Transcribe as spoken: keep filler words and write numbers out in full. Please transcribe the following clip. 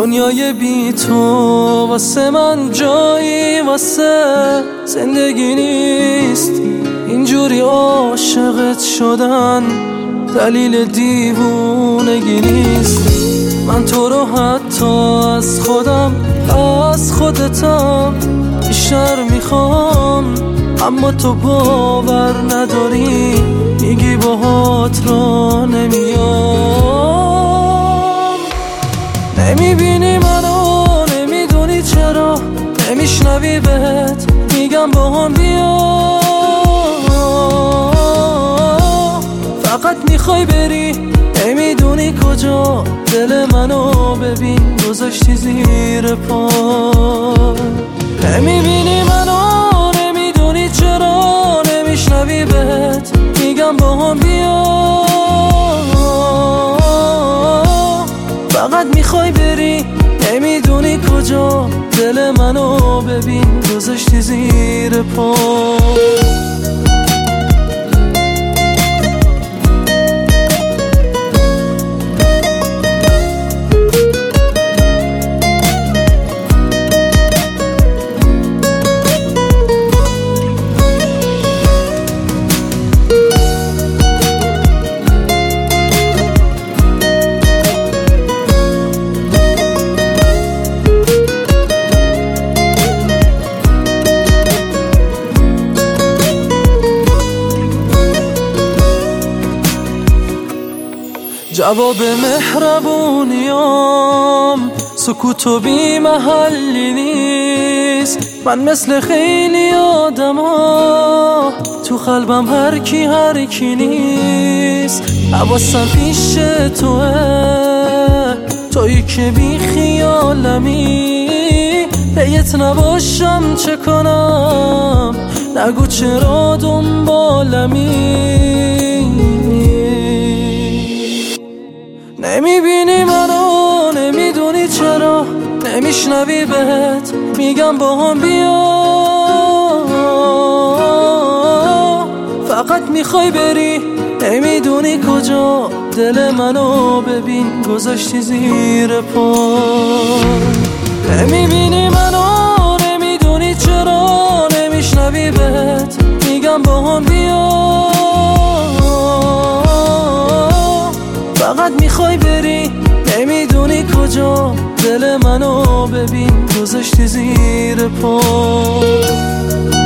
دنیای بی تو واسه من جایی واسه زندگی نیست. اینجوری عاشقت شدن دلیل دیوونگی نیست. من تو رو حتی از خودم از خودتم بیشتر میخوام، اما تو باور نداری، میگی باهات را نمیام. نمیبینی منو، نمیدونی چرا، نمیشنوی بهت میگم با هم بیا. فقط میخوای بری نمیدونی کجا، دل منو ببین گذاشتی زیر پا. نمیبینی منو، نمیدونی چرا، نمیشنوی بهت میگم با هم بیا. فقط میخوای بری نمیدونی کجا، دل منو ببین گذاشتی زیر پا. جواب مهربونیام سکوت و بی محلی نیست. من مثل خیلی آدما تو قلبم هر کی هر کی نیست. حواسم پیش توه، تویی که بی خیالمی. پیت نباشم چه کنم، نگو چرا دنبالمی. نمیبینی منو، نمیدونی چرا، نمیشنوی بهت میگم با هم بیا. فقط میخوای بری نمیدونی کجا، دل منو ببین گذاشتی زیر پا. نمیبینی منو، نمیدونی چرا، نمیشنوی بهت میگم با هم بیا. فقط میخوای بری نمیدونی کجا، دل منو ببین گذاشتی زیر پا.